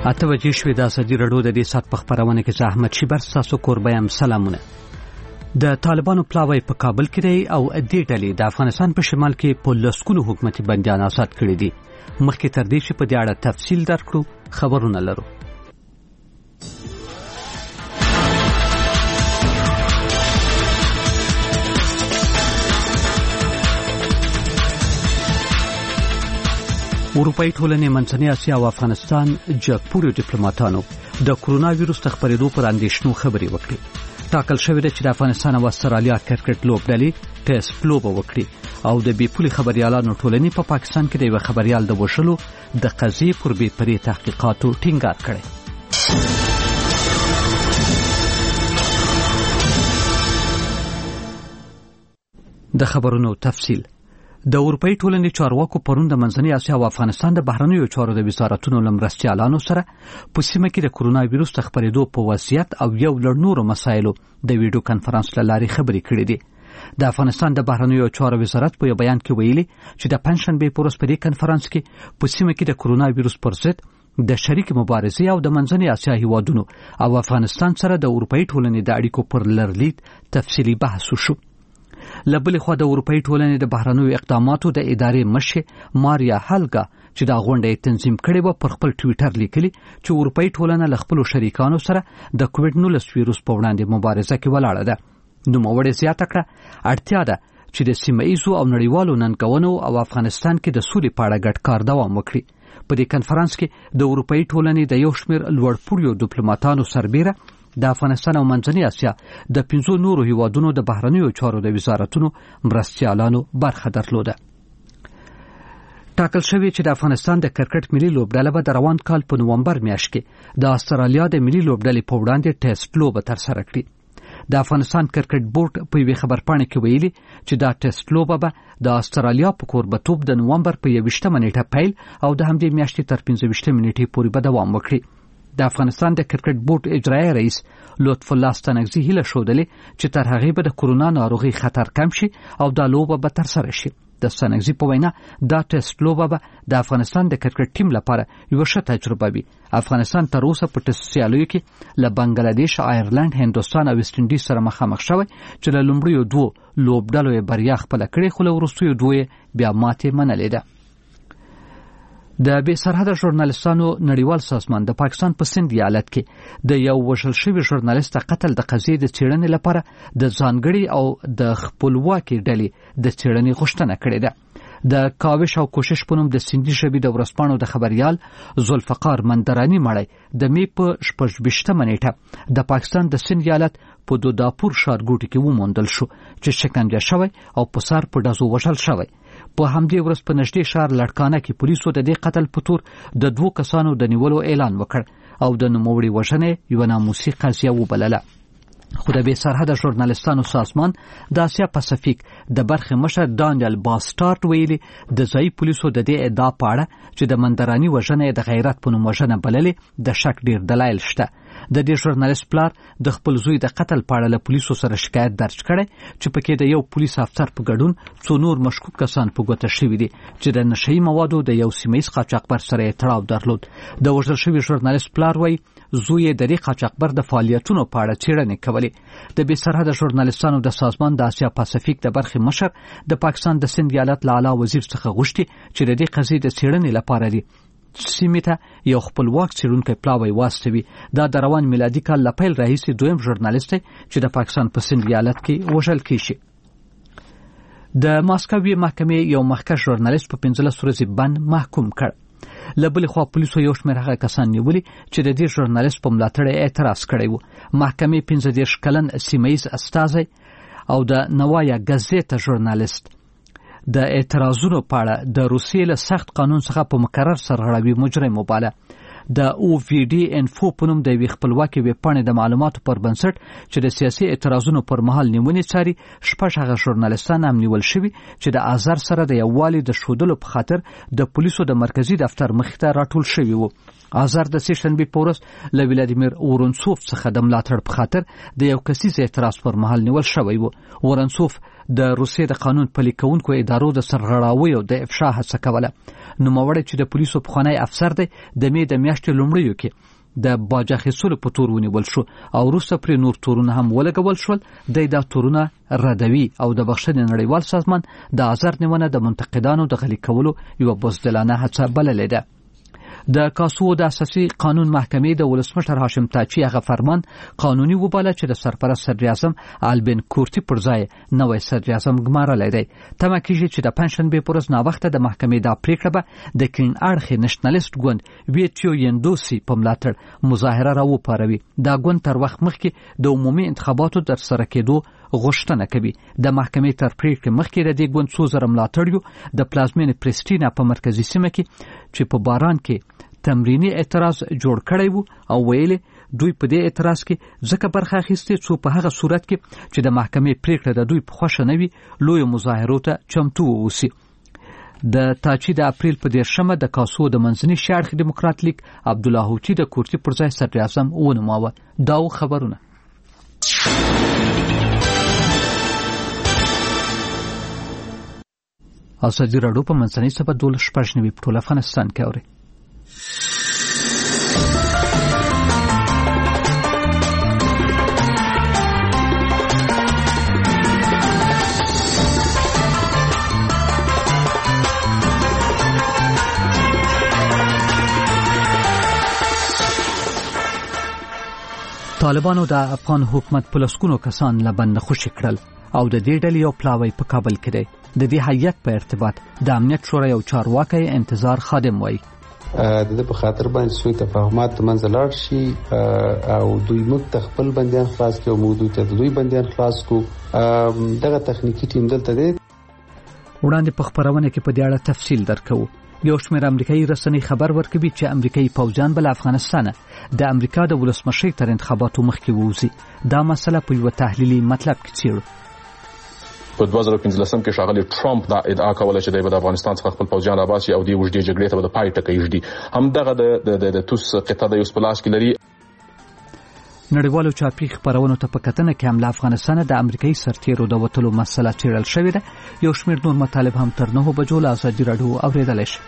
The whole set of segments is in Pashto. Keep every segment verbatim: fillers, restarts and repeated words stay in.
اته بجې شوې د ازادي راډیو د دې ساعت په خپرونه کې زه احمد شیبر ستاسو کوربه یم. سلامونه. د طالبانو پلاوی په کابل کې دی او دې ډلې د افغانستان په شمال کې په لسګونو حکومتي بندیان آزاد کړي دي. مخکې تر دې چې په دې اړه تفصیل درکړو خبرونه لرو. اروپایي ټولنې منځنۍ اسیا او افغانستان جګپوړو ډیپلوماټانو د کرونا وایرس د خپرېدو پر اندېښنو خبرې وکړې. ټاکل شوې ده چې د افغانستان او استرالیا کرکټ لوبډلې ټیسټ لوبه وکړي او د بې پولې خبريالانو ټولنې په پا پاکستان کې د یو خبريال د وژلو د قضیې پر بې پرې تحقیقاتو ټینګار کړی. د خبرونو تفصیل. د اروپایي ټولنې چارواکو پرون د منځنۍ اسیا او افغانستان د بهرنیو چارو د وزارتونو له مرستیالانو سره په سیمه کې د کرونا وایرس د خپرېدو په وضعیت او یو لړ نورو مسایلو د ویډیو کانفرنس له لارې خبرې کړې دي. د افغانستان د بهرنیو چارو وزارت په یو بیان کې ویلي چې د پنځشنبې په ورځ په دې کنفرانس کې په سیمه کې د کرونا وایرس پر ضد د شریک مبارزې او د منځنۍ اسیا هیوادونو او افغانستان سره د اروپایي ټولنې د اړیکو پر لرلید تفصیلي بحث وشو. لبلې خوا د اروپایي ټولنې د بهرنیو اقداماتو د ادارې مشر ماریا هالګا چې دا غونډه تنظیم کړې و پر خپل ټویټر لیکلي چې اروپایي ټولنه له خپل شریکانو سره د کووډ نولس وایرس په وړاندې مبارزه کې ولاړه ده. نوموړې زیاته کړه اړتیا ده چې د سیمه ایزو او نړیوالو ننګونو او افغانستان کې د سولې په اړه ګډ کار دوام وکړي. په دې کنفرانس کې د اروپایي ټولنې د یو شمېر لوړپوړو ډیپلوماټانو سربېره د افغانستان او منځنۍ اسیا د پنځو نورو هیوادونو د بهرنیو چارو د وزارتونو مرستیالانو برخه درلوده. ټاکل شوی چې د افغانستان د کرکټ ملي لوبډله به د روان کال په نومبر میاشت کې د استرالیا د ملي لوبډلې په وړاندې ټیسټ لوبه ترسره کړي. د افغانستان کرکټ بورډ په یوې خبرپاڼې کې ویلي چې دا ټیسټ لوبه به د استرالیا په کوربتوب د نومبر په یوویشتمه نیټه پیل او د همدې میاشتې تر پنځه ویشتمې نیټې پورې به دوام وکړي. د افغانستان د کرکټ بورډ اجرایي رئیس لطف الله ستانکزي هیله ښودلې چې تر هغې به د کرونا ناروغي خطر کم شي او دا لوبه به ترسره شي. د ستانکزي په وینا دا ټیسټ لوبه به د افغانستان د کرکټ ټیم لپاره یوه ښه تجربه وي. افغانستان تر اوسه په ټیسټ سیالیو کې له بنګلادیش، آیرلند، هندوستان او ویسټ انډیز سره مخامخ شوی چې له لومړیو دوو لوبډلو یې بریا خپله کړې خو له وروستیو دوو یې بیا ماتې منلې ده. د بې سرحده ژورنالستانو نړیوال سازمان د پاکستان په سند ایالت کې د یو وژل شوي ژورنالست قتل د قضیې د څېړنې لپاره د ځانګړي او د خپلواکې ډلې د څېړنې غوښتنه کړې ده. د کاوش او کوشش په نوم د سندي ژبې د ورځپاڼو د خبریال ذوالفقار مندراني مړی د مې په شپږ ویشتمه نیټه د پاکستان د سند ایالت په دوداپور ښارګوټي کې وموندل شو چې شکنجه شوی او په سر په ډزو وژل شوی. په همدې ورځ په نږدې ښار لړکانه کې پولیسو د دې قتل په تور د دوو کسانو د نیولو اعلان وکړ او د نوموړي وژنې یوه ناموسي قضیه وبلله. خو د بې سرحده ژورنالستانو سازمان د اسیا پاسفیک د برخې مشر دانیل باسټارټ ویلي د ځایي پولیسو د دې ادعا په اړه چې د مندراني وژنه د غیرت په نوم وژنه بللې د شک ډیر دلایل شته. د دې ژورنالیست پلار د خپل زوی د قتل په اړه له پولیسو سره شکایت درج کړی چې پکې د یو پولیس افسر په ګډون څو نور مشکوک کسان په ګوته شوي دي چې د نشهیي موادو د یو سیمه ییز قاچاقبر سره یې تړاو درلود. د وژل شوي ژورنالیست پلار وایي زوی یې د دې قاچاقبر د فعالیتونو په اړه څېړنې کولې. د بې سرحده ژورنالیستانو د سازمان د اسیا پاسفیک د برخې مشر د پاکستان د سند ایالت له اعلی وزیر څخه غوښتي چې د دې قضیې د څېړنې لپاره دي سیمې ته یو خپلواک څېړونکی پلاوی واستوي. دا د روان میلادي کال له پیل راهیسې دویم ژورنالیست دی چې د پاکستان په سند ایالت کې وژل کیږي. د ماسکوي محکمې یو مخکښ ژورنالیست په پنځلس ورځې بند محکوم کړ. له بلې خوا پولیسو یو شمېر هغه کسان نیولي چې د دې ژورنالیست په ملاتړ اعتراض کړی و. محکمې پنځه دېرش کلن سیمه ییز استازی او د نوایا ګزیته ژورنالیست د اعتراضونو په اړه د روسیې له سخت قانون څخه په مقرر سرغړوي مجرم وباله. د او وی ډي انفو په نوم د یوې خپلواکې ویبپاڼې د معلوماتو پر بنسټ چې د سیاسي اعتراضونو پر مهال نیونې څاري شپږ هغه ژورنالیستان هم نیول شوي چې د آزار سره د یووالي د ښودلو په خاطر د پولیسو د مرکزي دفتر مخې ته راټول شوي وو. آزار د سې شنبې په ورځ له ولادیمیر اورنسوف څخه د ملاتړ په خاطر د یو کسیز اعتراض پر مهال نیول شوی وو. اورنسوف د روسیې د قانون پلي کوونکو ادارو د سرغړاویو د افشا هڅه کوله. نوموړی چې د پولیسو پخوانی افسر دی د مې د میاشتې میاشتې لومړیو کې د باج اخیستلو په تور ونیول شو او وروسته پرې نور تورونه هم ولګول شول. د دا تورونه ردوي او د بخښنې نړیوال سازمان د آزار نیونه د منتقدانو د غلي کولو یو بزدلانه هڅه بللې ده. د کاسو د اساسي قانون محکمې د ولسمشر هاشم تاچي هغه فرمان قانوني وباله چې د سرپرست صدر اعظم البن کورتي پر ځای نوې صدر اعظم ګمارلی دی. تمه کیږي چې د پنځشنبې پر ورځ ناوخته د محکمې د پریکړه به د کین اړخ نېشنلیست ګوند ویټیو یندوسی په ملاتړ مظاهره راوپاروي. دا ګوند تر وخت مخکې د عمومي انتخاباتو در سره کېدو غوښتنه کوي. د محکمې تر پریکړې مخکې د دې ګوند څو زره ملاتړیو د پلازمینې پریسټینا په مرکزي سیمه کې چې په باران کې تمرینی اعتراض جوړ کړی وو او ویلي دوی په دې اعتراض کې ځکه برخه اخیستې څو په هغه صورت کې چې د محکمې پریکړه د دوی په خوښه نه وي لوی مظاهرو ته چمتو ووسی. د تاچي د اپریل په دیرشمه د کاسو د منځني شرق دیموکرات لیگ عبدالله هوچی د کورتي پر ځای صدر اعظم ونوماوه. دا خبرونه ازادي راډیو په منځنۍ سبا دولس شپږ نوي په ټول افغانستان کې اوري. طالبانو د افغان حکومت په لسګونو کسان له بند خوشي کړل او د دې ډلې یو پلاوی په کابل کې دی. د دې هیئت په ارتباط د امنیت شورا یو چارواکي انتظار خادم وایي د دې په خاطر باندې سوء تفاهمات منځ لاړ شي او دوی موږ ته خپل بندیان خلاص کړو، موږ دوی ته دوی بندیان خلاص کړو. دغه تخنیکی ټیم دلته دی. وړاندې په خبرونه کې په دې اړه تفصیل درکو. یو شمېر امریکایي رسنۍ خبر ورکوي چې امریکایي پوځیان بل افغانستان د امریکا د ولسمشر تر انتخاباتو مخکې ووزي. دا مسله په یو تحلیلي مطلب کې څیړو. په دوه زره پنځلسم کې ښاغلی ټرمپ دا ادعا کوله چې دی به د افغانستان څخه خپل پوځیان راباسي او دې اوږدې جګړې ته به د پای ټکی ږدي. همدغه د توس قطعه د یوس په لاس کې لري. نړیوالو چاپي خبرونو ته په کتنه کې هم له افغانستان د امریکایي سرتیرو د وتلو مسله څیړل شوې ده. یو شمېر نور مطالب هم تر نهو بجو له ازادي راډیو اورېدلی شي.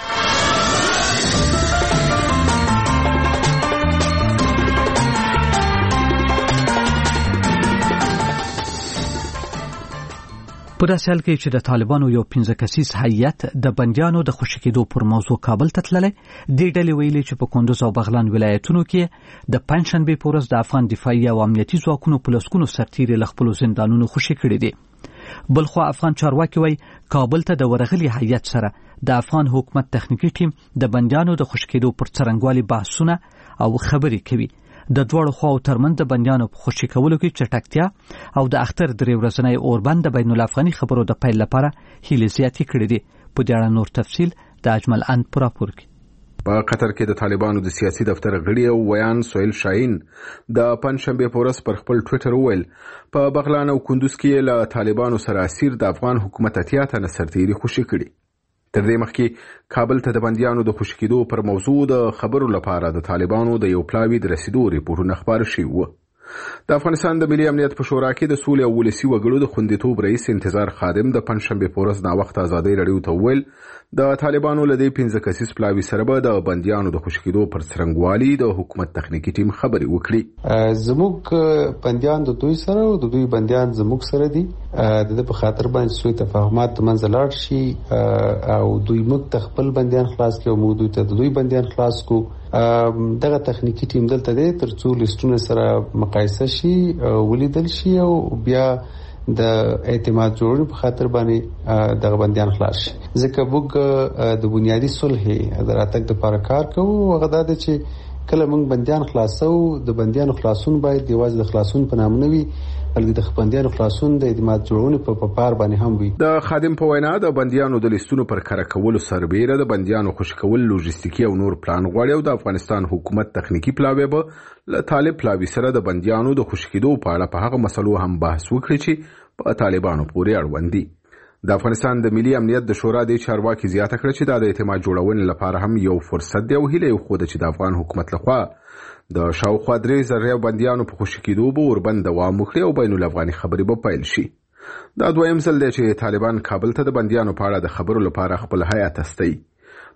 په داسې حال کې چې د طالبانو یو پنځه کسیز هیئت د بندیانو د خوشي کېدو پر موضوع کابل ته تللی. دې ډلې ویلي چې په کندوز او بغلان ولایتونو کې د پنځشنبې په ورځ د افغان دفاعي او امنیتي ځواکونو په لسګونو سرتیري له خپلو زندانونو خوشي کړي دي. بلخوا افغان چارواکي وایي کابل ته د ورغلي هیئت سره د افغان حکومت تخنیکی ټیم د بندیانو د خوشي کېدو پر څرنګوالي بحثونه او خبرې کوي. د دوړو خواو ترمن د بندیانو په خوشي کولو کې چټکتیا او د اختر درې ورځنی اوربند د بین الافغاني خبرو د پیل لپاره هیلې زیاتې کړې دي. په دې اړه نور تفصیل د اجمل ان پر راپور کې. په قطر کې د طالبانو د سیاسي دفتر غړي او ویان سویل شاهین د پنځشنبه په ورځ پر خپل ټوئیټر وویل په بغلان او کندوز کې له طالبانو سره اسیر د افغان حکومت اتیا تنه سرتیري خوشي کړي. تر دې مخکې کابل ته د بندیانو د خوشي کېدو پر موضوع د خبرو لپاره د طالبانو د یو پلاوی د رسیدو ریپورتونه خبر شوي وو. د افغانستان د ملي امنیت په شورا کې د سولې او ولسي وګړو د خوندیتوب رئیس انتظار خادم د پنځشنبې په ورځ ناوخته ازادي راډیو ته وویل د طالبانو له دې پنځه کسیز پلاوي سره به د بندیانو د خوشي کېدو پر څرنګوالي د حکومت تخنیکی ټیم خبرې وکړي. زموږ بندیان د دوی سره او د دوی بندیان زموږ سره دي. د دې په خاطر باندې سوء تفاهمات منځ لاړ شي او دوی موږ ته خپل بندیان خلاص کړو، موږ دوی ته دوی بندیان خلاص کړو. دغه تخنیکی ټیم دلته دی ترڅو لیستونه سره مقایسه شي، ولیدل شي او بیا د اعتماد جوړولو په خاطر باندې دغه بندیان خلاص شي. ځکه موږ د بنیادی صلح د راتګ لپاره کار کوو. هغه دا دی چې کله موږ بندیان خلاصو د بندیانو خلاصون باید یوازې د خلاصون په نام نه وي بلکې د بندیانو خلاصون د اعتماد جوړونې په پار باندې هم وي. د خادم په وینا د بندیانو د لیستونو پر کار کولو سربېره د بندیانو خوشي کول لوجستیکي او نور پلان غواړي او د افغانستان حکومت تخنیکی پلاوی به له طالب پلاوی سره د بندیانو د خوشي کېدو په اړه په هغه مسلو هم بحث وکړي چې په طالبانو پورې اړوند دي. د افغانستان د ملي امنیت د شورا د چارواکي زیاته کړه چې د اعتماد جوړونې لپاره هم یو فرصت دی او هیله یو خوده چې د افغان حکومت لخوا د شاوخوا درې زره بندیانو په خوشي کېدو به وربند دوام وکړي او بین الافغاني خبرې به پیل شي. دا دویم ځل دی چې طالبان کابل ته د بندیانو په اړه د خبرو لپاره خپل هیات استوي.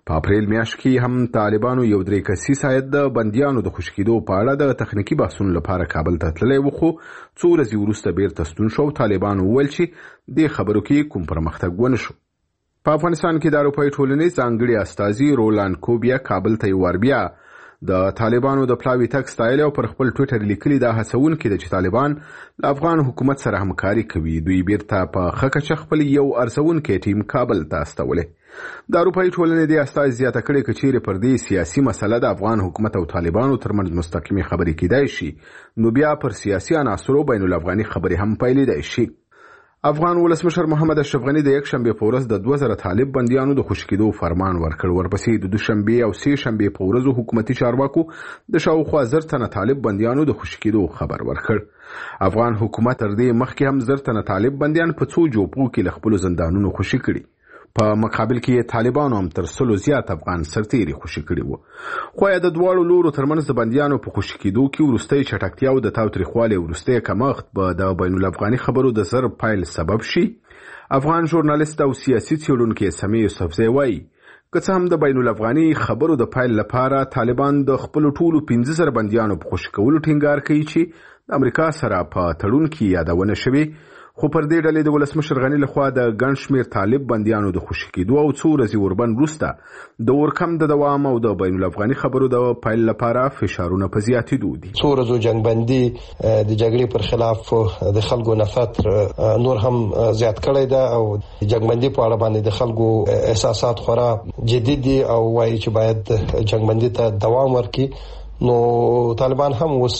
په اپریل میاشت کې هم طالبانو یو درې کسیز هیات د بندیانو د خوشی کېدو په اړه د تخنیکی بحثونو لپاره کابل ته تللی و، خو څو ورځې وروسته بیرته ستون شو. طالبانو وویل چې د خبرو کې کوم پرمختګ ونه شو. په افغانستان کې د اروپایي ټولنې ځانګړي استازي رولاند کوبیا کابل ته یو بیا د طالبانو د پلاوي تک ستایل او پر خپل ټویټر لیکلي دا هڅون کې چې طالبان له افغان حکومت سره همکاري کوي. دوی بیرته په خکه خپل یو ارزون کې ټیم کابل ته استولې. د اروپایي ټولنې د استازي زیاته کړې کچېره پر دې سیاسي مسله د افغان حکومت او طالبانو ترمنځ مستقیمه خبرې کېدای شي، نو بیا پر سیاسي عناصرو بین الافغاني خبرې هم پیلېدای شي. افغان ولسمشر محمد اشرف غنی د یک شنبه په ورځ د دوه زره طالب بندیانو د خوشی کېدو فرمان ورکړ. ورپسې د دوشنبه او سه شنبه په ورځو حکومتي چارواکو د شاوخوا زر تنه طالب بندیانو د خوشی کېدو خبر ورکړ. افغان حکومت تر دې مخکې هم زر تنه طالب بندیان په څو جوپو کې له خپل زندانونو خوشی کړي. په مقابل کې طالبانو هم تر سلو زیات افغان سرتیري خوشی کړي وو. خو د دوړو لورو ترمنځ د بندیانو په خوشی کېدو کې ورستۍ چټکتیا او د تاوتریخوالي ورستۍ کمښت به د بین الافغاني خبرو د زر پایل سبب شي. افغان ژورنالیست او سیاسي څېړونکی سمیع یوسفزی وایي که څه هم د بین الافغاني خبرو د پایل لپاره طالبان د خپل ټولو پنځه زره بندیانو په خوشی کولو ټینګار کوي چې د امریکا سره په تړون کې یادونه شوې، خو پر دې ډلې د ولسمشر غنی لخوا د ګڼ شمېر طالب بندیانو د خوشی کېدو او څو ورځې وربند وروسته د ورکم د دوام او د بین الافغاني خبرو د پیل لپاره فشارونه په زیاتېدو دي. څو ورځو جنگبندي د جګړې پر خلاف د خلکو نفرت نور هم زیات کړی ده او جنگبندي په اړه باندې د خلکو احساسات خورا جدي دي او وايي چې باید جنگبندي ته دوام ورکړي. نو طالبان هم اوس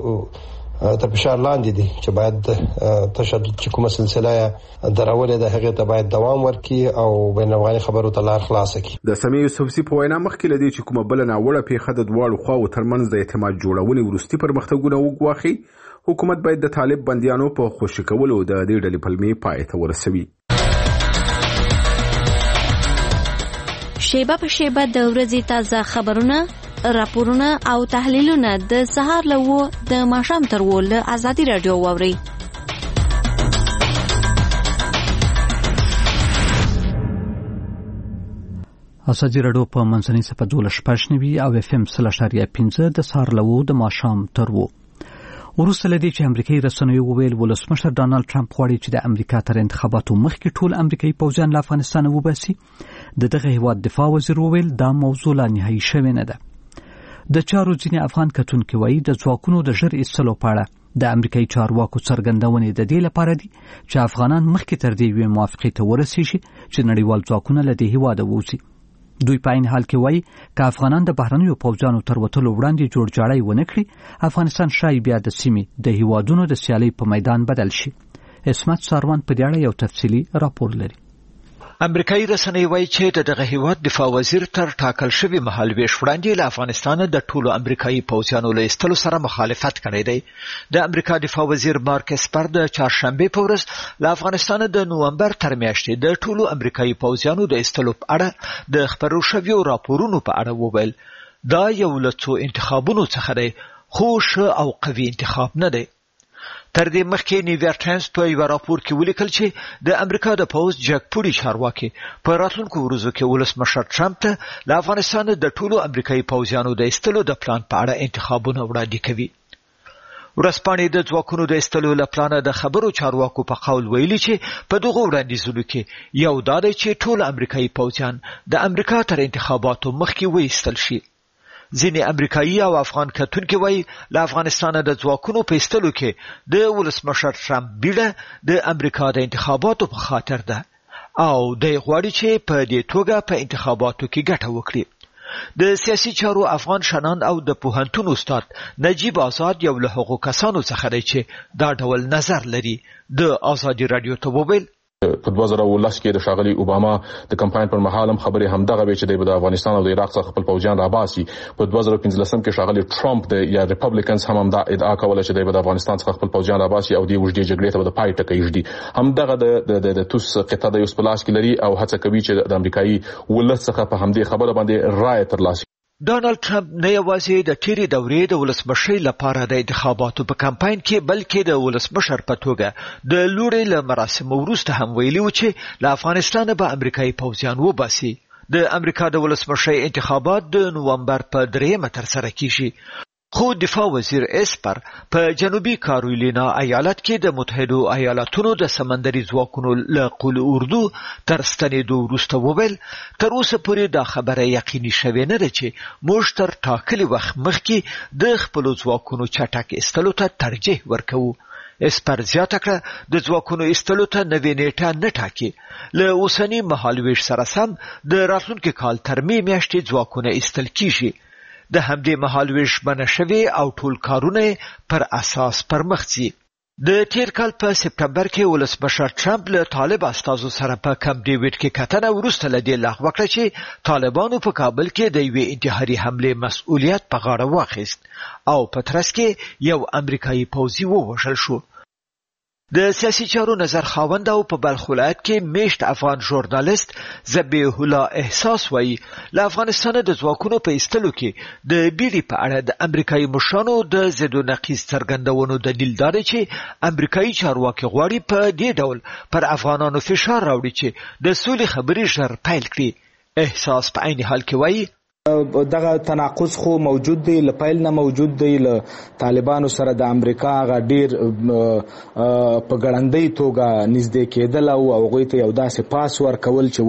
ته فشار لاندې دي چې باید تشدد چې کومه سلسله درولې ده هغه ته باید دوام ورکړي او بین الافغاني خبرو ته لار خلاصه کړي. د سمیع یوسفزي په وینا مخکې لدی چې کومه بل ناوړه پیښه د دواړو خواو ترمنځ د اعتماد جوړونې وروستي پرمختګونه وګواخي، حکومت باید د طالب بندیانو په خوشی کولو د دې ډلې پلمې پای ته ورسوي. شیبه په شیبه د ورځې تازه خبرونه، راپورونه او تحلیلونه د سهار له و د ماښام تر و له ازادي رادیو واوري. ازادي رادیو په منځنۍ صفحه دولس شپږ نوي او اف ام سل اشاریه پنځه د سهار له و د ماښام تر و. وروسته لدی چې امریکایي رسنیو وویل ولسمشر ډانلډ ټرمپ غواړي چې د امریکا تر انتخاباتو مخکې ټول امریکایي پوځیان له افغانستان وباسي. د دغه هیواد دفاع وزیر وویل دا موضوع لا نهایي شوې نه ده. د چارو ځینې افغان کتونکي وایي د ځواکونو د ژر ایستلو په اړه د امریکایي چارواکو څرګندونې د دې لپاره دي چې افغانان مخکې تر دې یوې موافقې ته ورسیږي چې نړیوال ځواکونه له دې هیواده ووځي. دوی په عین حال کې وایي که افغانان د بهرنیو پوځیانو تر وتلو وړاندې جوړجاړی ونه کړي، افغانستان ښایي بیا د سیمې د هیوادونو د سیالۍ په میدان بدل شي. اسمت ساروان په دې اړه یو تفصیلي راپور لري. امریکایي رسنۍ وایي چې د دغه هیواد دفاع وزیر تر ټاکل شوي مهال ویش وړاندې له افغانستان د ټولو امریکایي پوځیانو له ایستلو سره مخالفت کړی دی. د امریکا دفاع وزیر مارک اسپر د چهارشنبې په ورځ له افغانستان د نومبر تر میاشتې د ټولو امریکایي پوځیانو د ایستلو په اړه د خپرو شویو راپورونو په اړه وویل دا یو له څو انتخابونو څخه دی، خو ښه او قوي انتخاب نه دی. تر دې مخکې نیویارک ټایمز په یو راپور کې ولیکل چې د امریکا د پوځ جګپوړي چارواکي په راتلونکو ورځو کې ولسمشر ټرمپ ته له افغانستان د ټولو امریکایي پوځیانو د ایستلو د پلان په اړه انتخابونه وړاندې کوي. ورځپاڼې د ځواکونو د ایستلو له پلانه د خبرو چارواکو په قول ویلي چې په دغه وړاندیزونو کې یو دا دی چې ټول امریکایي پوځیان د امریکا تر انتخاباتو مخکې وایستل شي. ځینې امریکایي او افغان کتونکي وایي له افغانستان د ځواکونو په ایستلو کې د ولسمشر ټرمپ بیړه د امریکا د انتخاباتو په خاطر ده او دی غواړي چې په دې توګه په انتخاباتو کې ګټه وکړي. د سیاسي چارو افغان شنان او د پوهنتون استاد نجیب آزاد یو له هغو کسانو څخه دی چې دا ډول نظر لري. د ازادي رادیو ته وویل په دوه زره ولس کې د شاغلي اوباما د کمپاین پر مهال هم خبرې همدغه وی چې د افغانستان او د عراق څخه خپل پوځیان راباسي. په دوه زره پنځلسم کې شاغلي ټرمپ د یا ریپبلیکنز هم همدا ادعا کوله چې د افغانستان څخه خپل پوځیان راباسي او د وجدي جګړې ته د پای ټکی ږدي. همدغه د د توس قطعه د یوس پلاس کې لري او هڅه کوي چې د امریکایي ولس څخه په همدې خبره باندې رائے ترلاسه. ډانلډ ټرمپ نه یوازې د تیرې دورې د ولسمشۍ لپاره د انتخاباتو په کمپاین کې بلکې د ولسمشر په توګه د لوړې له مراسمو وروسته هم ویلي و چې له افغانستانه به امریکایي پوځیان وباسي. د امریکا د ولسمشر انتخابات د نومبر په دریمه ترسره کیږي. خو دفاع وزیر اسپر په جنوبي کارولینا ایالت کې د متحدو ایالاتونو د سمندري ځواکونو له قول اردو تر ستنېدو وروسته وویل تر اوسه پورې دا خبره یقیني شوې نه ده چې موږ تر ټاکلي وخت مخکې د خپلو ځواکونو چټک ایستلو ته ترجیح ورکوو. اسپر زیاته کړه د ځواکونو ایستلو ته نوې نیټه نه ټاکي. له اوسني مهالویش سره سم د راتلونکي کال تر مې میاشتې ځواکونه ایستل کیږي. د همدې مهالویش بنه شوي او ټول کارونه پر اساس پرمخ ځي. د تیر کال په سپتمبر کې ولسمشر ټرمپ له طالب استازو سره په کمپ ډیوډ کې کتنه وروسته له دې لغوه کړه چې طالبانو په کابل کې د یوې انتحاري حملې مسؤلیت په غاړه واخیست او په ترڅ کې یو امریکایي پوځي ووژل شو. د سیاسي چارو نظر خاوند او په بلخ ولایت کې میشت افغان ژورنالیست ذبیح الله احساس وایي له افغانستان د ځواکونو په ایستلو کې د بیړې په اړه د امریکایي مشرانو د ضد و نقیض څرګندونو دلیل دا دی چې امریکایي چارواکي غواړي په دې ډول پر افغانانو فشار راوړي چې د سولې خبرې ژر پیل کړي. احساس په عین حال کې وایي دغه تناقض خو موجود دی، له پیل نه موجود دی. له طالبانو سره د امریکا هغه ډیر په ګړندۍ توګه نږدې کېدل او هغوی ته یو داسې پاس ورکول چې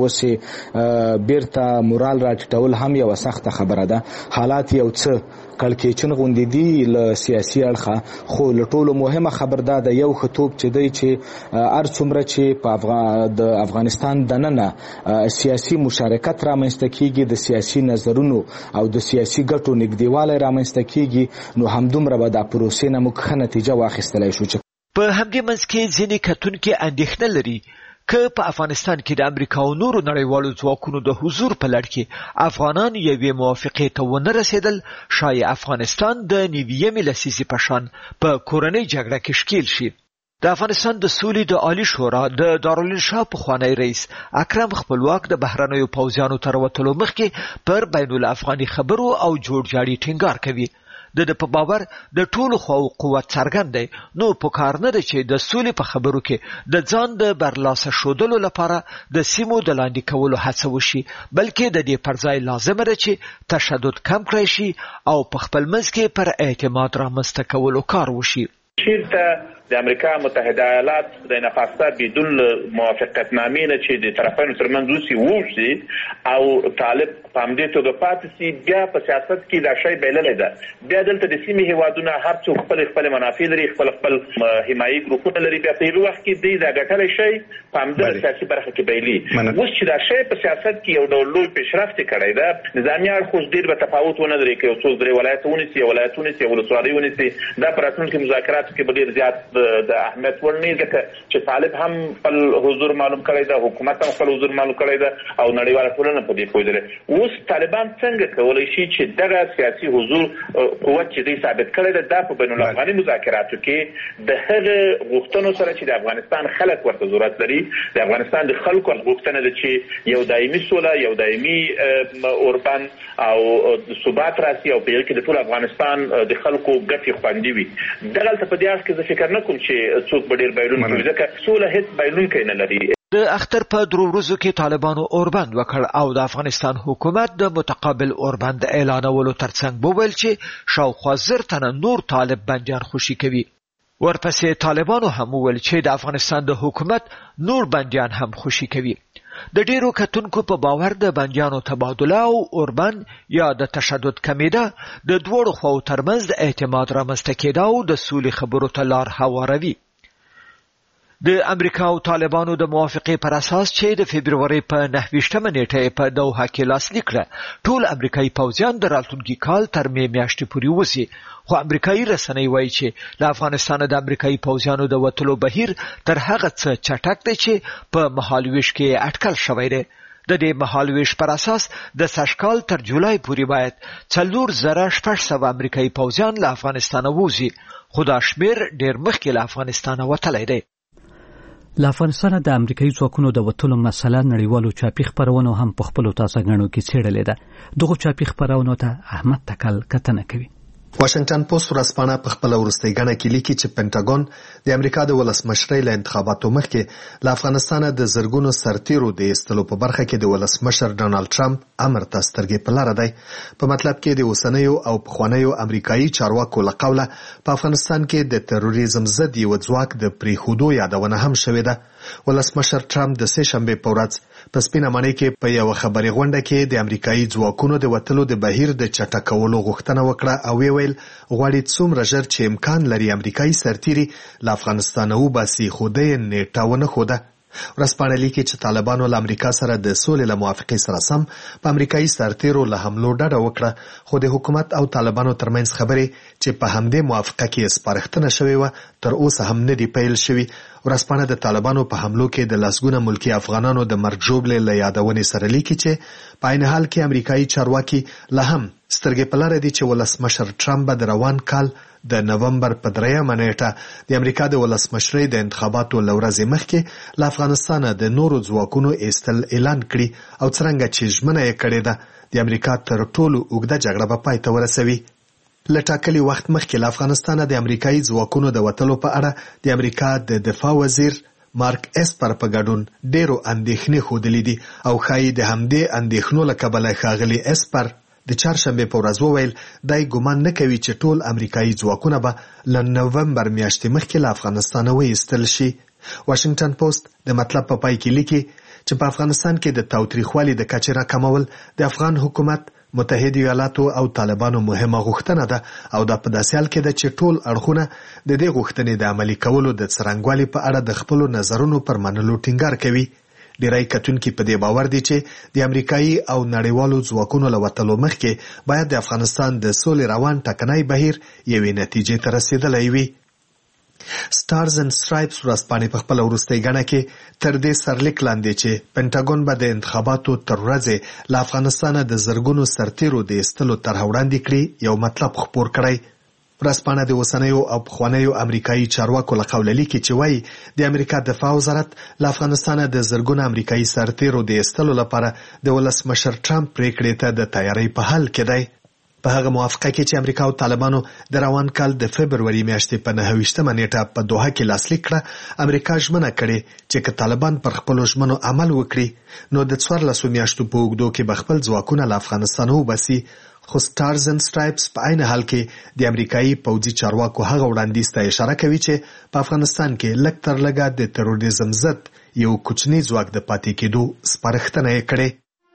اوس بیرته مورال راټیټول هم یوه سخته خبره ده. حالات یو څه کړکېچن غوندې دي له سیاسي اړخه، خو له ټولو مهمه خبر دا ده یو ښه توپ چې دی چې هر څومره چې په د افغانستان دننه سیاسي مشارکت رامنځته کېږي، د سیاسي نظرونو او د سیاسي ګټو نږدېوالی رامنځته کېږي، نو همدومره به دا پروسې نه موږ ښه نتیجه واخیستلی شو. په همدې منځ کې ځینې کتونکي اندېښنه لري که په افغانستان کې د امریکا او نورو نړیوالو ځواکونو د حضور په لړ کې افغانان یوې موافقې ته ونه رسېدل، شاید افغانستان د نویمې لسیزې په شان په کورنۍ جګړه کې ښکېل شي. د افغانستان د سولې د عالی شورا د دارالانشا پخوانی رئیس اکرم خپلواک د بهرنیو پوځیانو تر وتلو مخکې پر بین الافغاني خبرو او جوړجاړي ټینګار کوي. د په باور د ټولو خواو قوت څرګند دی، نو پکار نه ده چې د سولې په خبرو کې د ځان د برلاسه ښودلو لپاره د سیمو د لاندې کولو هڅه وشي، بلکې د دې پر ځای لازمه ده چې تشدد کم کړی شي او په خپل منځ کې پر اعتماد رامنځته کولو کار وشي. چیرته د امریکا متحده ایالات د نفاسته بدون موافقت نامې نه چې د طرفینو ترمنځ وشي وشي او طالب په همدې توګه پاتې شي، بیا په سیاست کې دا شی بایللی ده. بیا دلته د سیمې هیوادونه هر څوک خپل خپل منافع لري، خپل خپل حمایي ګروپونه لري، بیا په یو وخت کې دوی دا ګټلی شی په همدغه سیاسي برخه کې بایلي. اوس چې دا شی په سیاست کې یو ډول لوی پیشرفت کړی ده، نظامي اړخ اوس ډېر به تفاوت ونه لري که یو څوک درې ولایته ونیسي، یو ولایت ونیسي، یو ولسوالۍ ونیسي. دا په راتلونکي مذاکراتو کې به ډېر زیات د اهمیت وړ نه ځکه چې طالب هم خپل حضور معلوم کړی ده، حکومت هم خپل حضور معلوم کړی ده او نړیواله ټولنه په دې پوهېدلې. اوس طالبان څنګه کولی شي چې دغه سیاسي حضور قوت چې دوی ثابت کړی ده دا په بین الافغاني مذاکراتو کې د هغه غوښتنو سره چې د افغانستان خلک ورته ضرورت لري، د افغانستان د خلکو غوښتنه ده چې یو دایمي سوله، یو دایمي اوربان او ثبات راسي او په یو کې د ټول افغانستان د خلکو ګټې خوندي وي. دغلته په دې اړخ کې زه فکر نه کوم چې څوک به ډېر بایلونکی وي ځکه سوله هېڅ بایلونکی نه لري. د اختر په درو ورځو کې طالبانو اوربند وکړ او د افغانستان حکومت د متقابل اوربند اعلانولو ترڅنګ وویل چې شاوخوا زر تنه نور طالب بندیان خوشي کوي. ورپسې طالبانو هم وویل چې د افغانستان د حکومت نور بندیان هم خوشي کوي. د ډیرو کتونکو په باور د بندیانو تبادله او اوربند یا د تشدد کمیده د دوړو خواو ترمنځ د اعتماد رامنځته کېدا او د سولې خبرو ته لار هواروي. د امریکا او طالبانو د موافقې پر اساس چې د فبرورۍ په نهه ویشتمه نیټه په دوحه کې لاسلیک کړه، ټول امریکایي پوځیان د راتلونکي کال تر مې میاشتې پورې وځي. خو امریکایي رسنۍ وایي چې له افغانستانه د امریکایي پوځیانو د وتلو بهیر تر هغه څه چټک دی چې په مهالویش کې اټکل شوی دی. د دې مهالویش پر اساس د سږکال تر جولای پورې باید څلور زره شپږ سوه امریکایي پوځیان له افغانستانه ووځي، خو دا شمېر ډېر مخکې له افغانستانه وتلی دی. له افغانستانه د امریکایي ځواکونو د وتلو مسله نړیوالو چاپي خپرونو هم په خپلو تازه ګڼو کې څېړلې ده. دغو چاپي خپرونو ته احمد تکل کتنه کوي. واشنگټن پوسټ ورځپاڼه په خپل وروستۍ غاڼه کې لیکي چې پینټاګون د امریکا د ولسمشرۍ له انتخاباتو مخکې له افغانستان د زرګونو سرتیرو د ایستلو په برخه کې د ولسمشر ډانلډ ټرمپ امر ته سترګې په لاره دی. په مطلب کې د اوسنیو او پخوانیو امریکایي چارواکو له قوله په افغانستان کې د تروریزم ضد یو ځواک د پریښودو یادونه هم شوې ده. ولسمشر ټرمپ د سه شنبې په ورځ په سپینه ماڼۍ کې په یو خبري غونډه کې د امریکایي ځواکونو د وټلو د بهیر د چټکولو غوښتنه وکړه او ویل غواړي څومره ژر چې امکان لري امریکایي سرتیري له افغانستان وباسي، خو د نیټه ونه خوده. ورځپاڼه لیکي چې طالبانو له امریکا سره د سولې له موافقې سره سم په امریکایي سرتیرو له حملو ډډه وکړه، خو د حکومت او طالبانو ترمنځ خبرې چې په همدې موافقه کې سپارښتنه شوې وه تر اوسه هم نه دی پیل شوي. ورځپاڼه د طالبانو په حملو کې د لسګونه ملکی افغانانو د مرګ ژوبلې له یادونې سره لیکي چې په عین حال کې امریکایي چارواکي لا هم سترګې په لاره دي چې ولسمشر ټرمپ به د روان کال د نومبر په دریمه نیټه د امریکا د ولسمشرۍ د انتخاباتو له ورځې مخکې له افغانستانه د نورو ځواکونو ایستل اعلان کړي او څرنګه چې ژمنه یې کړې ده د امریکا تر ټولو اوږده جګړه به پای ته ورسوي. له ټاکلي وخت مخکې له افغانستانه د امریکایي ځواکونو د وتلو په اړه د امریکا د دفاع وزیر مارک اسپر په ګډون ډېرو اندېښنې ښودلې دي او ښایي د همدې اندېښنو له کبله ښاغلي اسپر د چهارشنبې په ورځ وویل دی ګمان نه کوي چې ټول امریکایي ځواکونه به له نومبر میاشتې مخکې له افغانستانه وایستل شي. واشنگټن پوسټ د مطلب په پای کې لیکي چې په افغانستان کې د تاوتریخوالي د کچې راکمول د افغان حکومت، متحده ایالاتو او طالبانو مهمه غوښتنه ده او دا په داسې حال کې ده چې ټول اړخونه د دې غوښتنې د عملي کولو د څرنګوالي په اړه د خپلو نظرونو پر منلو ټینګار کوي. ډیری کتونکي په دې باور دي چې د امریکایي او نړیوالو ځواکونو له وتلو مخکې باید د افغانستان د سولې روان ټکنی بهیر یوې نتیجې ته رسیدلی وي. سټارز اینډ سټرایپس ورځپاڼې په خپل وروستۍ غاڼه کې تر دې سرلیک لاندې چې پینټاګون به د انتخاباتو تر ورځې له افغانستانه د زرګونو سرتیرو د ایستلو طرح وړاندې کړي یو مطلب خپور کړی. ورځپاڼه د اوسنیو او پخوانیو امریکایي چارواکو له قوله لیکي چې وایي د امریکا دفاع وزارت له افغانستانه د زرګونو امریکایي سرتیرو د ایستلو لپاره د ولسمشر ټرمپ پریکړې ته د تیاری په حال کې دی. په هغه موافقه کې چې امریکا او طالبانو د روان کال د فبروري میاشتې په نهه ویشتمه نیټه په دوحه کې لاسلیک کړه، امریکا ژمنه کړې چې که طالبان پر خپلو ژمنو عمل وکړي نو د څوارلسو میاشتو په اوږدو کې به خپل ځواکونه له افغانستانه وباسي. خو سټارز اینډ سټرایپس په عین حال کې د امریکایي پوځي چارواکو هغه وړاندیز ته اشاره کوي چې په افغانستان کې لږ تر لږه د تروریزم ضد یو کوچنی ځواک د پاتې کېدو سپارښتنه یې کړې.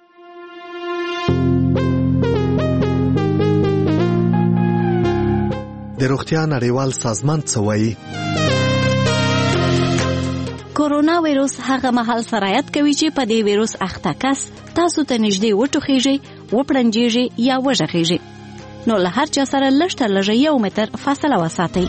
د روغتیا نړیوال سازمان څه وایي؟ کورونا وایروس هغه مهال سرایت کوي چې په دې وایروس اخته کس تاسو ته نږدې وټوخیږي، وپړنجیږي یا وژغیږي، نو له هر چا سره لږ تر لږه یو متر فاصله وساتئ.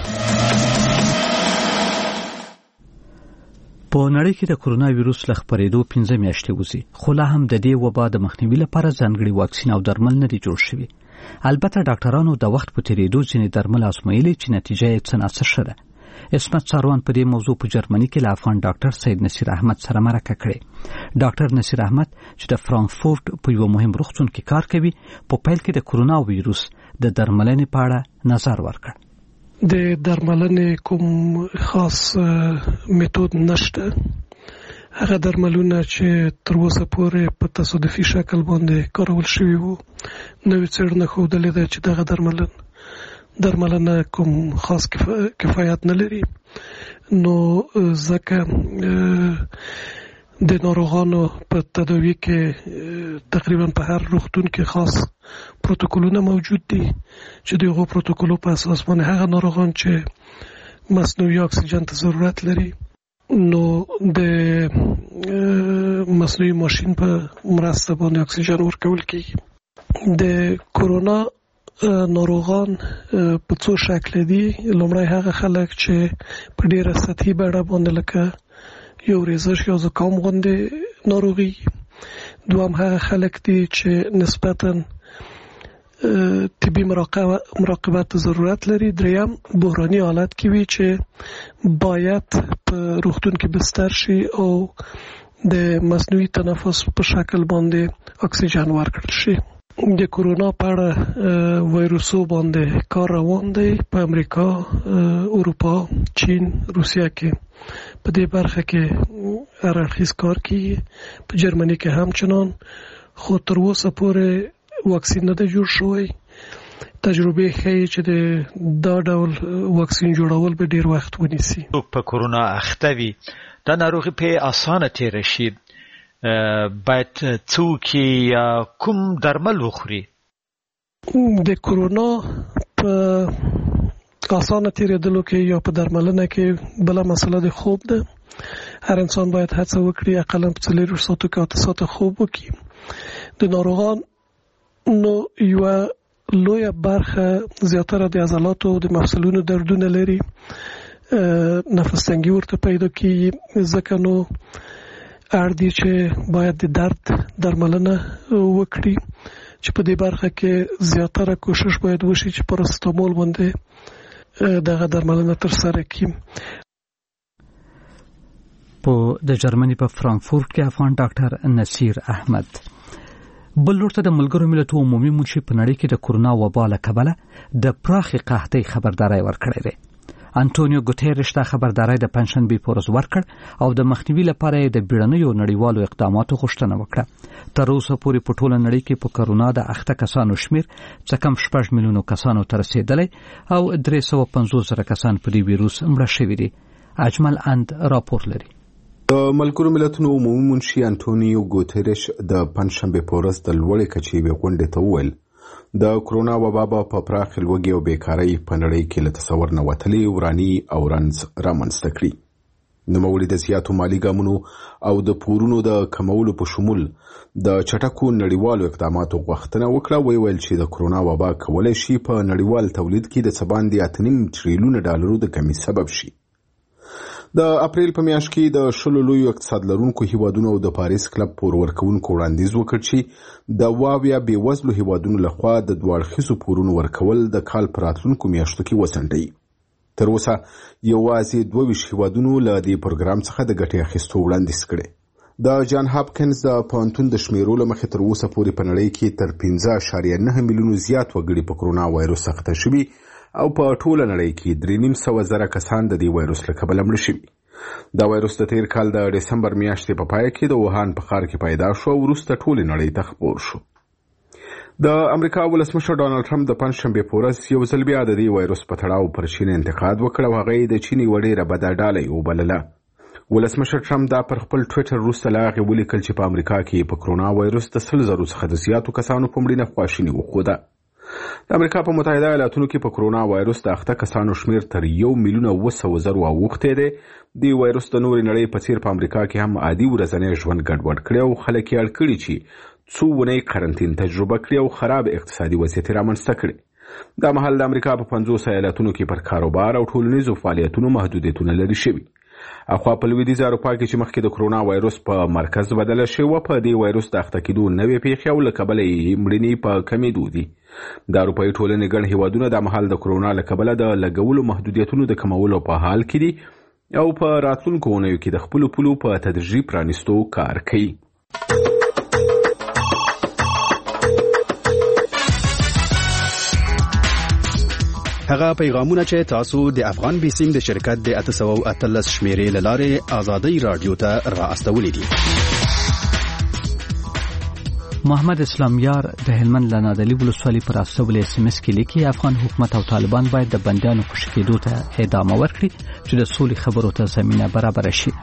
په نړۍ کې د کورونا وایروس له خپرېدو پنځه میاشتې وځي، خو لا هم د دې وبا د مخنیوي لپاره ځانګړي واکسین او درمل نه دي جوړ شوي. البته ډاکټرانو د وخت په تیریدو ځینې درمل ازمویلي چې نتیجه یې څه ناڅه ښه ده. اسمت ساروان په دې موضوع په جرمني کې له افغان ډاکټر سید نصیر احمد سره مرکه کړې. ډاکټر نصیر احمد چې د فرانکفورت په یو مهم روغتون کې کار کوي، په پیل کې د کورونا وایروس د درملنې په اړه نظر ورکړ. د درملنې کوم خاص میتود نشته. هغه درملونه چې تر اوسه پورې په تصادفي شکل باندې کارول شوي وو، نوې څېړنه ښودلې ده چې دغه درملنه درملنه کوم خاص کفایت نه لري. نو ځکه د ناروغانو په تداوی کې تقریبا په هر روغتون کې خاص پروتوکولونه موجود دي چې دغه پروتوکولو په اساس باندې هغه ناروغان چې مصنوعي اکسیجن ته ضرورت لري نو د مصنوعي ماشین په مرسته باندې اکسیجن ورکول کیږي. د کورونا ناروغان په څو شکل دي. لومړی هغه خلک چې په ډیره سطحي بڼه باندې لکه یو ریزش یا زکام غوندې ناروغي. دوم هغه خلک دي چې نسبتاً طبي مراقبت ضرورت لري. دریم بحراني حالت کې وي چې باید په روغتون کې بستر شي او د مصنوعي تنفس په شکل باندې اکسیجن ورکړل شي. د کورونا په اړه وایروسو باندې کار روان دی په امریکا، اروپا، چین، روسیا کې په دې برخه کې هر اړخیز کار کیږي. په جرمني کې هم چنان، خو تر اوسه پورې واکسین نه دی جوړ شوی. تجربه ښیي چې د دا ډول واکسین جوړول به ډیر وخت ونیسي. په کورونا اخته وي دا ناروغي په اسانه تیر شي، باید څوک یا کوم درمل وخوري؟ د کورونا په اسانه تیرېدلو کې یا په درملنه کې بله مسله د خوب ده. هر انسان باید هڅه وکړي اقلا په څلور ساعتو کې اته ساعته خوب وکړي. د ناروغانو یوه لویه برخه زیاتره د عضلاتو او د مفصلونو دردونه لري، نفس تنګي ورته پیدا کیږي. ځکه نو اړ دي چې باید د درد درملنه وکړي، چې په دې برخه کې زیاتره کوشش باید وشي چې پاراسټامول باندې دغه درملنه ترسره کړي. په د جرمني په فرانکفورت کې افغان ډاکټر نصیر احمد بل لورته د ملګرو ملتونو عمومي منشي په نړۍ کې د کورونا وبا له کبله د پراخې قحطۍ خبرداري ورکړې ده. انټونیو ګوتيريش دا خبرداري د پنځشنبه په ورځ ورکړ او د مخنیوي لپاره د بیړنیو نړیوالو اقداماتو غوښتنه وکړه. تر اوسه پورې په ټوله نړۍ کې په کورونا د اخته کسانو شمیر څه کم شپږ میلیونو کسانو ته رسیدلی او درې سوه پنځوس زره کسان په دې ویروس مړه شوي دي. اجمل اند راپور لري. د ملګرو ملتونو عمومي منشي انټونیو ګوتيريش د پنځشنبه په ورځ د لوړې کچې یوې غونډې ته وویل د کورونا وبا په پراخ لوږې او بیکارۍ په نړۍ کې له تصور نه وتلې وراني او رنځ رامنځته کړي. نوموړي د زیاتو مالي ګامونو او د پورونو د کمولو په شمول د چټکو نړیوالو اقداماتو غوښتنه وکړه. ویل چې د کورونا وبا کولای شي په نړیوال تولید کې د څه باندې اته نیم تریلیون ډالرو د کمی سبب شي. د اپریل په میاشت کې د شلو لویو اقتصاد لرونکو هیوادونو او د پاریس کلب پور ورکوونکو وړاندیز وکړ چې د واویا بېوزلو هیوادونو لخوا د دوه اړخیزو پورونو ورکول د کال په راتلونکو میاشتو کې وڅنډي. تر اوسه یوازې دوه ویشت هیوادونو له دې پروګرام څخه د ګټې اخیستو وړاندیز کړی. د جان هاپکینز د پوهنتون د شمیرو له مخې تر اوسه پورې په نړۍ کې تر پنځه اعشاریه نه میلیونو زیات وګړي په کورونا وایروس اخته شوي او په ټوله نړۍ کې درې نیم سوه زره کسان د دې وایروس له کبله مړه شوي. دا وایروس د تیر کال د دسمبر میاشتې په پای کې د ووهان په ښار کې پیدا شو او وروسته ټولې نړۍ ته خپور شو. د امریکا ولسمشر ډانلډ ټرمپ د پنځشنبې په ورځ یو ځل بیا د دې وایروس په تړاو پر چین انتقاد وکړ او هغه یې د چین یوه ډېره بده ډالۍ وبلله. ولسمشر ټرمپ دا پر خپل ټویټر وروسته له هغې ولیکل چې په امریکا کې په کورونا وایروس د سل زرو څخه د زیاتو کسانو په مړینه خواشیني وښوده. د امریکا په متحده ایالاتونو کې په کورونا وایروس د اخته کسانو شمیر تر یو میلیون او اوه سوه زرو اوښتی دی. د وایروس د نورې نړۍ په څیر په امریکا کې هم عادي ورځنی ژوند ګډوډ کړی او خلک یې اړ کړي چې څو اونۍ قرنطین تجربه کړي او خراب اقتصادي وضعیت رامنځته کړي. دا مهال د امریکا په پنځوس ایالتونو کې پر کاروبار او ټولنیزو فعالیتونو محدودیتونه لرې شوي. اخوا په لویدیځه اروپا کې چې مخکې د کورونا وایروس په مرکز بدله شوې وه، په دې وایروس د اخته کېدو نوې پیښې او له کبله یې مړینې په کمېدو دي. د اروپایي ټولنې ګڼ هیوادونه دا مهال د کورونا له کبله د لګولو محدودیتونو د کمولو په حال کې دي او په راتلونکو اونیو کې د خپلو پولو په تدریجي پرانیستو کار کوي. هغه پیغامونه چې تاسو د افغان بیسیم د شرکت د اته سوه او اتلس شمیرې له لارې ازادۍ رادیو ته را استولې دي. محمد اسلامیار د هلمند له نادعلي ولسوالۍ پر استولې اس ام اس کې لیکي افغان حکومت او طالبان باید د بندیانو خوشي کېدو ته ادامه ورکړي چې د سولې خبرو ته زمینه برابره شي.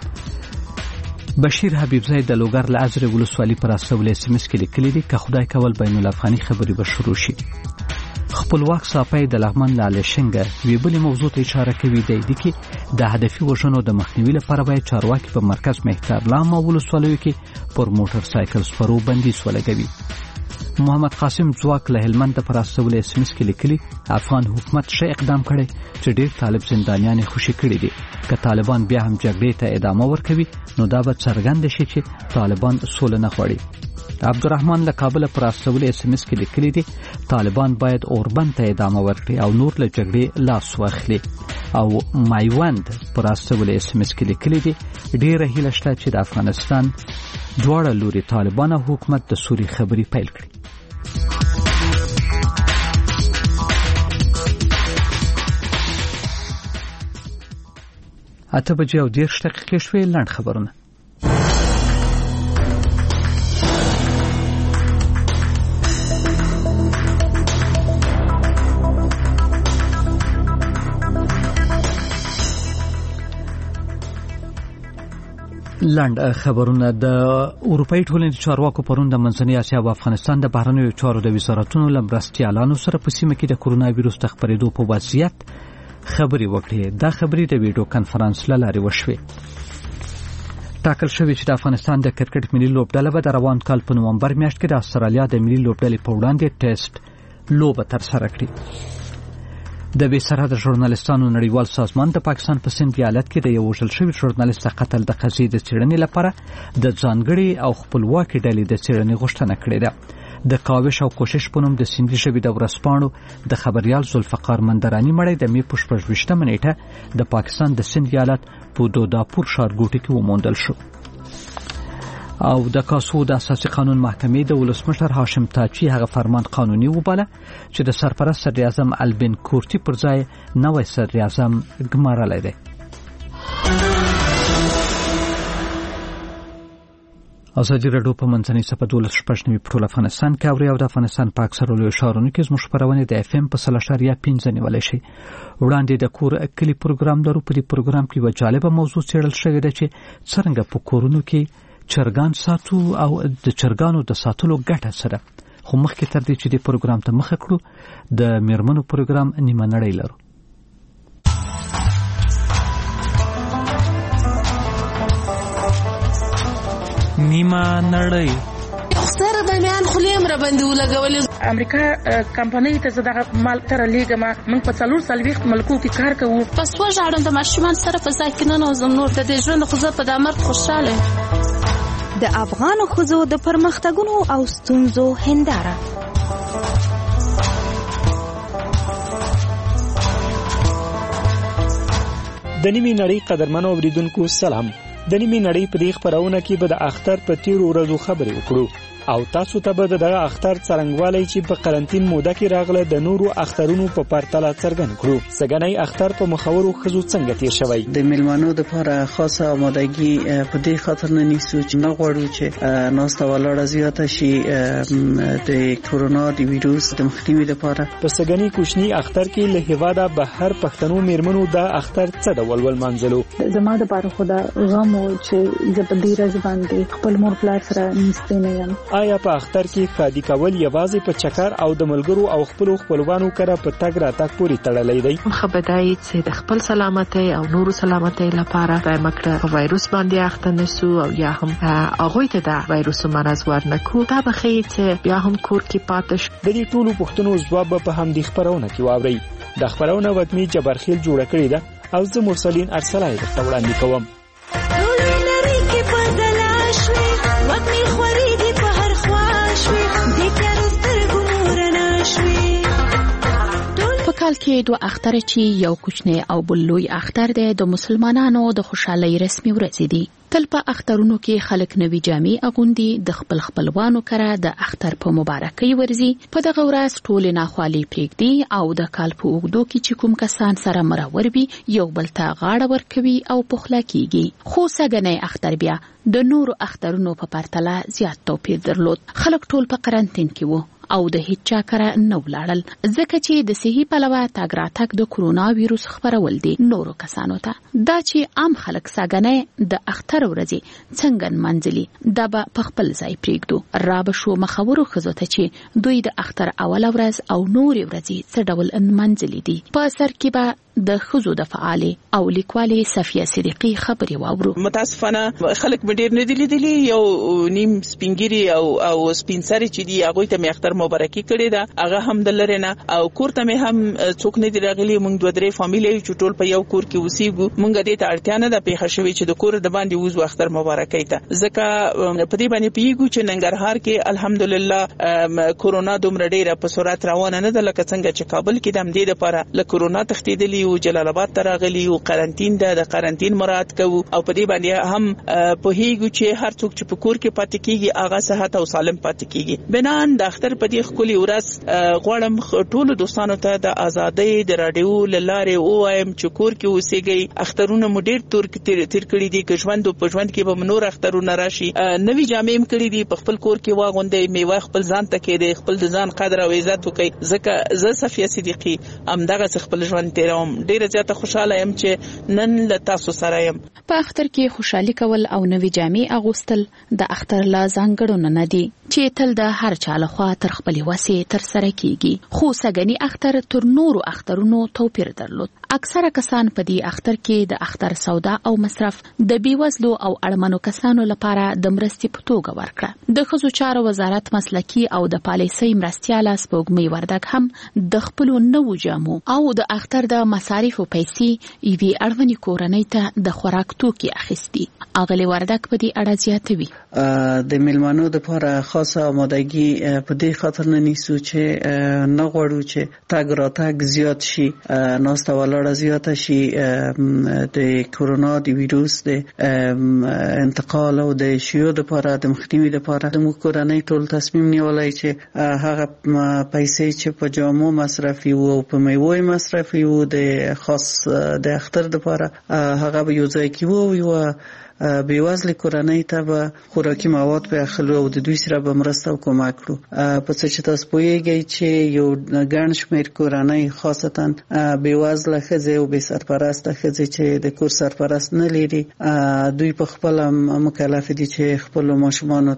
بشیر حبیبزی د لوګر له ازرې ولسوالۍ پر استولې اس ام اس کې لیکلي دي که خدای کول بین الافغاني خبرې به شروع شي. خپلواک صاپای د لغمن لاله شنګ وی بلې موضوع ته اشاره کوي دی چې د هدفي وژنو د مخنیوي لپاره باید چارواکي په مرکز مهترلام او ولسوالیو کې پر موټر سایکل سپرو بندیز ولګوي. محمد قاسم ځواک له هلمند پر استولې اس ام اس کې لیکلي افغان حکومت ښه اقدام کړی چې ډېر طالب زندانیان خوشي کړي دي. که طالبان بیا هم جګړې ته ادامه ورکوي نو دا به څرګند شي چې طالبان سوله نه غواړي. عبدالرحمن له کابل پر استولې اس ام اس کې لیکلي دي طالبان باید اوربند ته ادامه ورکړي او نور له جګړې لاس واخلي. او مایوند پر استولې اس ام اس کې لیکلي دي ډېره هیله شته چې د افغانستان دواړه لوري طالبان او حکومت د سولې خبرې پیل کړي. اته بجې او دېرش دقیقې شوې. لنډ خبرونه. لنډ خبرونه. د اروپאי ټولنې چارواکو پرون د منځنۍ اسیا او افغانستان د بهرنیو چارو د وزارتونو له مرستیالانو سره په سیمه کې د کرونا وایروس د خپرېدو په وضعیت خبرې وکړې. دا خبرې د ویډیو کانفرنس له لارې وشوې. ټاکل شوې چې د افغانستان د کرکټ ملي لوبډله به د روان کال په نومبر میاشت کې د استرالیا د ملي لوبډلې په وړاندې ټیسټ لوبه ترسره کړي. د بې سرحده ژورنالستانو نړیوال سازمان د پاکستان په سند ایالت کې د یو وژل شوي ژورنالست د قتل د قضیې د څېړنې لپاره د ځانګړې او خپلواکې ډلې د څېړنې غوښتنه کړې ده. د کاوش او کوشش په نوم د سیندي ژبې د ورځپاڼو د خبریال ذوالفقار مندراني مړی د مې په شپږویشتمه نیټه د پاکستان د سند ایالت په دوداپور ښارګوټي کې وموندل شو. او د کاسو د اساسي قانون محکمې د ولسمشر هاشم تاجي هغه فرمان قانوني وباله چې د سرپرست صدر اعظم البن کورټي پر ځای نوې صدر اعظم ګمارلی دی. ازادي راډیو په منځنۍ صفحه دولس شپږ نوي په ټول افغانستان کې اوري او د افغانستان په اکثرو لویو ښارونو کې زموږ خپرونې د اف ام په سل اشاریه پنځه نیولی شي. وړاندې د کور کلي پروګرام لرو. په دې پروګرام کې یوه جالبه موضوع څېړل شوې ده چې څرنګه په کورونو کې چرګان ساتو او د چرګانو د ساتلو ګټه سره. خو مخکې تر دې چې د پروګرام ته مخه کړو د میرمنو پروګرام نیمه نړۍ لرو. نیمه نړۍ سره د میان خلیم را باندې ولګولې. امریکا کمپنۍ ته زداغه مال تر لیګه ما موږ په څلور سلويخت ملکو کې کار کوو. پس وژاړم د ماشومان سره په ځای کې نه نوزم. نور د دې ژوند خو زه په د مرګ خوشاله. د افغانو ښځو د پرمختګونو او ستونزو هنداره. د نیمې نړۍ قدرمنو اوریدونکو سلام. د نیمې نړۍ په دې خبرونه کې به د اختر په تیرو ورځو خبرې وکړو او تاسو ته به دغه اختر څرنګوالی چې په قرنټین موده کې راغله د نورو اخترونو په پرتله څرګند کړو. سګنۍ اختر په مخورو ښځو څنګه تیر شوی؟ د میلمنو لپاره خاصه آمادګي په دې خاطر نه نیسو چې نه غواړو چې ناسته ولاړه زیاته شي د کورونا د ویروس د مخنیوي لپاره. په سګنۍ کوچني اختر کې له هیواده به هر پښتنو میرمنو د اختر څه ډول ولمانځلو؟ زما لپاره خو دا غم و چې زه په دې ورځ باندې خپل مور پلار سره نږدې نه یم. آیا په اختر کې ښادي کول یوازې په چکر او د ملګرو او خپلو خپلوانو کره په تګ راتګ پورې تړلی دی؟ خبردای چې د خپل سلامتۍ او نورو سلامتۍ لپاره د مکړه وایروس باندې اخته نشو او یا هم هغه ته د وایروس مرز ورنکو. دا به ښیي چې بیا هم کور کې پاتې شو. د دې ټولو پوښتنو ځواب په همدې خبرونه کې واورئ. د خبرونه وطني جبرخیل جوړه کړې ده او زه مرسلین ارسلای درته وړاندې کوم. کال کې دوه اختر چې یو کوچنی او بل لوی اختر دی د مسلمانانو د خوشحالۍ رسمي ورځې دي. تل په اخترونو کې خلک نوي جامې اغوندي، د خپل خپلوانو کره د اختر په مبارکۍ ورځي. په دغه ورځ ټول ناخوالي پرېږدي او د کال په اوږدو کې چې کوم کسان سره مرور وي یو بل ته غاړه ورکوي او پخلا کیږي. خو سګنۍ اختر بیا د نورو اخترونو په پرتله زیات توپیر درلود. خلک ټول په قرنټین کې وو او د هیڅ چا کره نه ولاړل ځکه چې د صحي پلوه تګ راتګ د کرونا وایروس خپرول دي نورو کسانو ته. دا چې عام خلک ساګنې د اختر ورځې څنګه منځلي دا به په خپل ځای پرېږدو. را به شو مخورو ښځو ته چې دوی د اختر اوله ورځ او نورې ورځې څه ډول منځلي دي. په سر کې به د ښځو د فعالې او لیکوالې صفیه صدیقي خبرې واورو. متاسفانه خلک مې ډېر نه دي لیدلي. یو نیم سپینګیري او او سپینسري چې دی هغه ته مې اختر مبارکي کړې ده هغه هم د لری نه او کور ته مې هم څوک نه دی راغلي. موږ دوه درې فامیلی چې ټول په یو کور کې اوسېږو. موږ دې ته اړتیا نه ده پیښه شوې چې د کور د باندې وځو اختر مبارکي ته ځکه په دې باندې پیږو چې ننګرهار کې الحمدلله کورونا دومره ډېره په سرعت روانه نه ده لکه څنګه چې کابل کې د همدې لپاره له کورونا تښتېدلي راغلي او جلال آباد ته راغلي او قرنټین ده د قرنټین مراعات کوو او په دې باندې هم په هیګو چې هر څوک چې په کور کې پاتې کیږي هغه صحت او سالم پاتې کیږي. بنان د اختر په دې خولي ورځ غواړم ټول دوستانو ته د ازادۍ د رادیو لاره او ایم چې کور کې اوسېږي. اخترونه مو ډېر تور تیر کړی دي که ژوند په ژوند کې به نور اخترونه راشي. نوې جامې هم کړې دي په خپل کور کې واغوندې میوه خپل ځان ته کې خپل د ځان قدر او عزت وکړي. ځکه زه صفیه صدیقی هم دغه خپل ژوند تیروم. ډېر زیاته خوشاله یم چې نن له تاسو سره یم. په اختر کې خوشحالي کول او نوې جامې اغوستل د اختر لا ځانګړنه نه دي چې تل د هر چا لخوا تر خپلې وسې تر سره کیږي. خو سګنی اختر تر نورو اخترونو توپیر درلود. اکثره کسان په دې اختر کې د اختر سودا او مصرف د بیوزلو او اړمنو کسانو لپاره د مرستې په توګه ورکړه. د ښځو چارو وزارت مسلکي او د پالیسۍ مرستیاله سپوږمۍ وردګ هم د خپلو نوو جامو او د اختر د مصارفو پیسې یوې اړونې کورنۍ ته د خوراک توکي اخیستي. اغلې وردګ په دې اړه زیاتوي. د میلمنو لپاره خاصه آمادګي په دې خاطر نه نیسو چې نه غواړو چې تګ راتګ زیات شي، ناسته ولاړه زیاته شي، د کورونا د ویروس د انتقال او د شیو لپاره د مخنیوي لپاره د کورنۍ ټول تصمیم نیولای چې هغه پیسې چې په جامو مصرفي وو او په میوه مصرفي وو د خاص د اختر لپاره هغه به یو ځای کې وو یو بیوزل کورنۍ ته به خوراکي مواد په اخلو او د دوی سره به مرسته او کومک کړو. په څه چې تاسو پوهیږئ چې یو ګڼ شمېر کورنۍ خاصتا بیوزله ښځې او بې سرپرسته ښځې چې د کور سرپرست نه لري دوی په خپله مکلف دي چې خپلو ماشومانو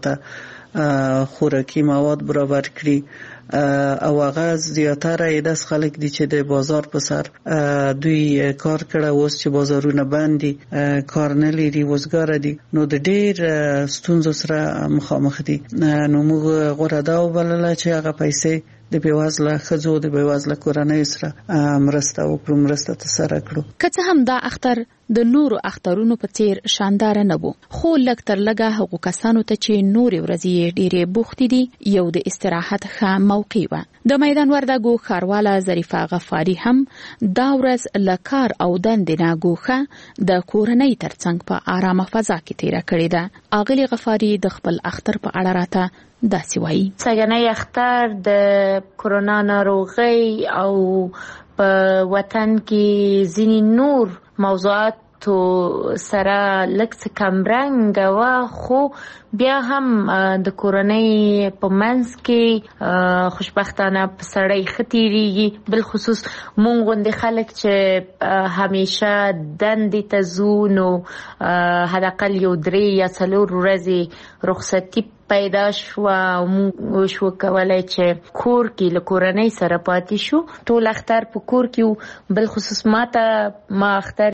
ته خوراکي مواد برابر کړي او هغه زیاتره یې داس خلک دي چې د بازار په سر دوی کار کړه اوس چې بازارونه بند دي کار نه لري وزګار دي نو د ډېر ستونزو سره مخامخ دي. نو موږ غوړه دا وبلله چې هغه پیسې د بیوزله ښځو د بیوزله کورنۍ سره مرسته وکړو، مرسته ترسره کړو. که څه هم دا اختر د نورو اخترونو په څیر شاندار نه وو، خو لږ تر لږه هغو کسانو ته چې نورې ورځې یې ډېرې بوختې دي یو د استراحت ښه موقع وه. د میدان وردګو ښارواله ظریفه غفاري هم دا ورځ له کار او دندې نه ګوښه د کورنۍ ترڅنګ په آرامه فضا کې تیره کړې ده. اغلې غفاري د خپل اختر په اړه راته داسې وایي. سګنی اختر د کورونا ناروغۍ او په وطن کې ځینې نور موضوعات سره لږ څه کمرنګه وه، خو بیا هم د کورنۍ په منځ کې خوشبختانه په سړی ښه تېرېږي. بالخصوص مونږ غوندې خلک چې همیشه دندې ته ځو نو حداقل یو درې یا څلور ورځې رخصتي پیدا شوه او موږ شو کولی چې کور کې له کورنۍ سره پاتې شو. ټول اختر په کور کې و، بالخصوص ما ته ما اختر